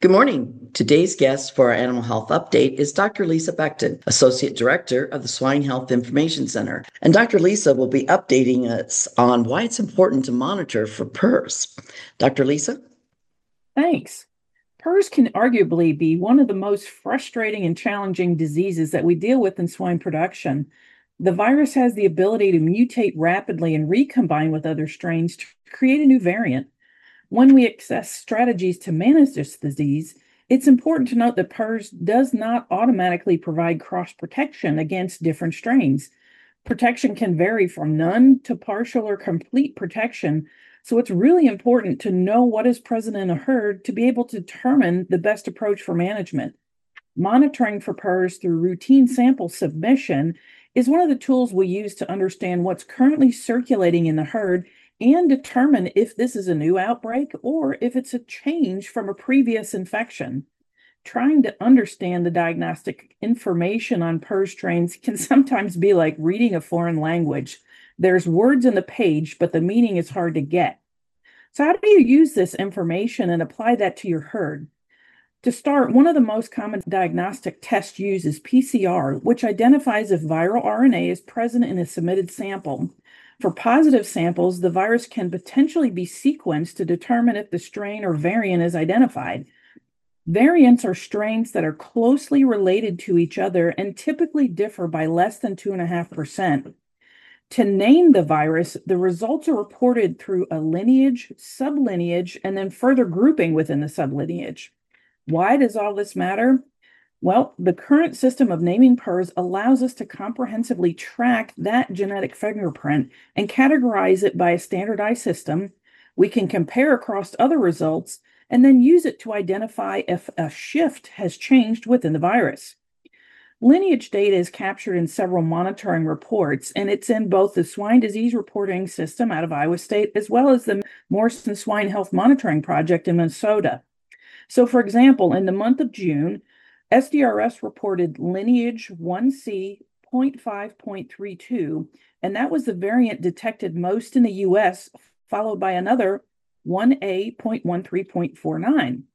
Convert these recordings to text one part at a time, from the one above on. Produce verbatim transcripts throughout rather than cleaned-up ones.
Good morning. Today's guest for our Animal Health Update is Doctor Lisa Becton, Associate Director of the Swine Health Information Center. And Doctor Lisa will be updating us on why it's important to monitor for P R R S. Doctor Lisa? Thanks. P R R S can arguably be one of the most frustrating and challenging diseases that we deal with in swine production. The virus has the ability to mutate rapidly and recombine with other strains to create a new variant. When we assess strategies to manage this disease, it's important to note that P R R S does not automatically provide cross protection against different strains. Protection can vary from none to partial or complete protection, so it's really important to know what is present in a herd to be able to determine the best approach for management. Monitoring for P R R S through routine sample submission is one of the tools we use to understand what's currently circulating in the herd and determine if this is a new outbreak or if it's a change from a previous infection. Trying to understand the diagnostic information on P R R S strains can sometimes be like reading a foreign language. There's words in the page, but the meaning is hard to get. So how do you use this information and apply that to your herd? To start, one of the most common diagnostic tests used is P C R, which identifies if viral R N A is present in a submitted sample. For positive samples, the virus can potentially be sequenced to determine if the strain or variant is identified. Variants are strains that are closely related to each other and typically differ by less than two point five percent. To name the virus, the results are reported through a lineage, sublineage, and then further grouping within the sublineage. Why does all this matter? Well, the current system of naming P R R S allows us to comprehensively track that genetic fingerprint and categorize it by a standardized system. We can compare across other results and then use it to identify if a shift has changed within the virus. Lineage data is captured in several monitoring reports, and it's in both the Swine Disease Reporting System out of Iowa State as well as the Morrison Swine Health Monitoring Project in Minnesota. So, for example, in the month of June, S D R S reported lineage one C zero point five point three two, and that was the variant detected most in the U S, followed by another one A zero point one three point four nine.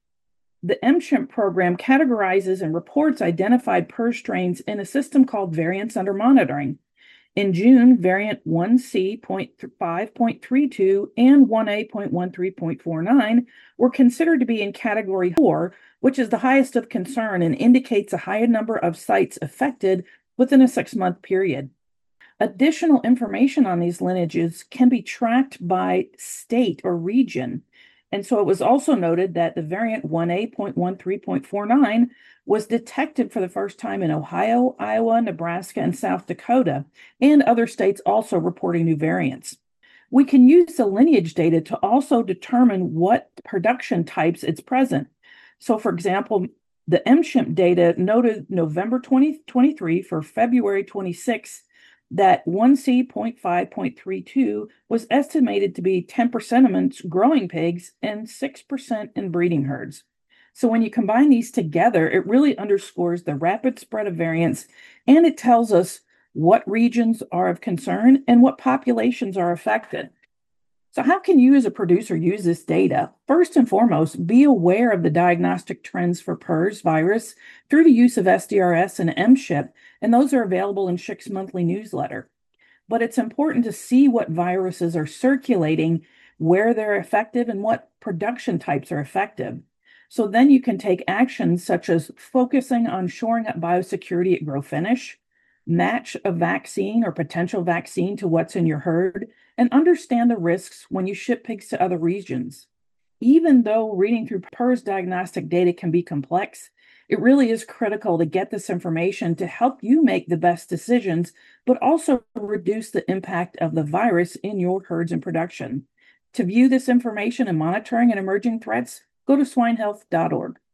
The M CHIMP program categorizes and reports identified P R R S strains in a system called Variants Under Monitoring. In June, variant one C zero point five point three two and one A zero point one three point four nine were considered to be in category four, which is the highest of concern and indicates a higher number of sites affected within a six-month period. Additional information on these lineages can be tracked by state or region. And so it was also noted that the variant one A zero point one three point four nine was detected for the first time in Ohio, Iowa, Nebraska, and South Dakota, and other states also reporting new variants. We can use the lineage data to also determine what production types it's present. So, for example, the M CHIMP data noted November twenty twenty-three for February twenty-sixth that one C zero point five point three two was estimated to be ten percent amongst growing pigs and six percent in breeding herds. So when you combine these together, it really underscores the rapid spread of variants, and it tells us what regions are of concern and what populations are affected. So how can you as a producer use this data? First and foremost, be aware of the diagnostic trends for P R R S virus through the use of S D R S and M CHIP, and those are available in S H C's monthly newsletter. But it's important to see what viruses are circulating, where they're effective, and what production types are effective. So then you can take actions such as focusing on shoring up biosecurity at grow finish, match a vaccine or potential vaccine to what's in your herd, and understand the risks when you ship pigs to other regions. Even though reading through P R R S diagnostic data can be complex, it really is critical to get this information to help you make the best decisions, but also reduce the impact of the virus in your herds and production. To view this information and monitoring and emerging threats, go to swine health dot org.